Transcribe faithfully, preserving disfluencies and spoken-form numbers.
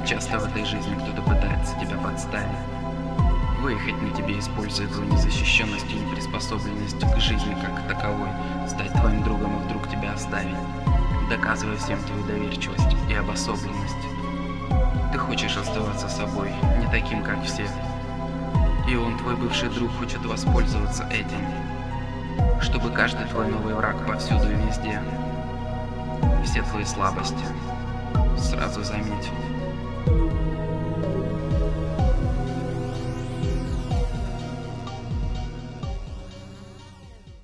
Как часто в этой жизни кто-то пытается тебя подставить. Выехать на тебе, используя твою незащищенность и неприспособленность к жизни как таковой, стать твоим другом и вдруг тебя оставить, доказывая всем твою доверчивость и обособленность. Ты хочешь оставаться собой, не таким, как все. И он, твой бывший друг, хочет воспользоваться этим, чтобы каждый твой новый враг повсюду и везде, все твои слабости сразу заметил.